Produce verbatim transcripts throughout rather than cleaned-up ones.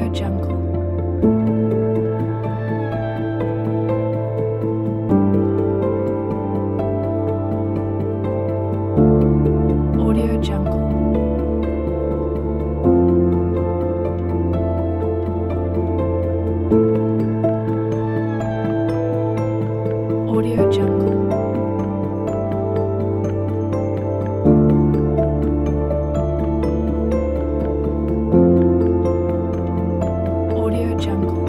Audio Jungle. Audio Jungle. Audio Jungle. Audio Jungle.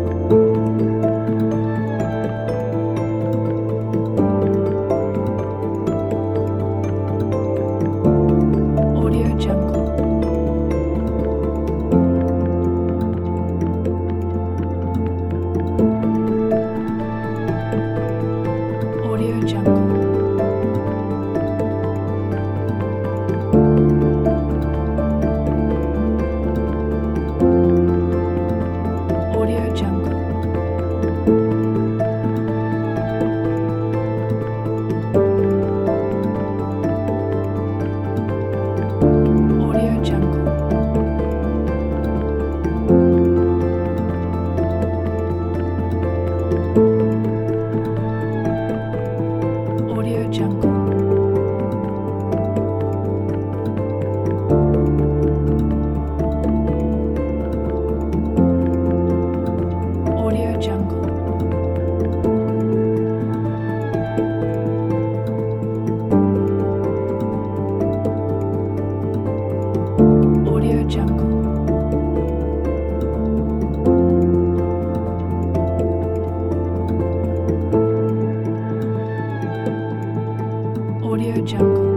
Audio Jungle. Audio Jungle. Audio Jungle. Audio Jungle. Audio Jungle. Audio Jungle. Audio Jungle. Audio Jungle.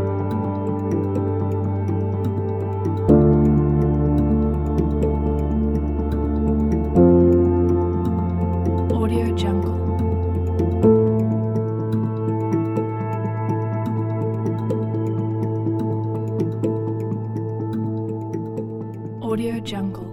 Audio Jungle. Audio Jungle.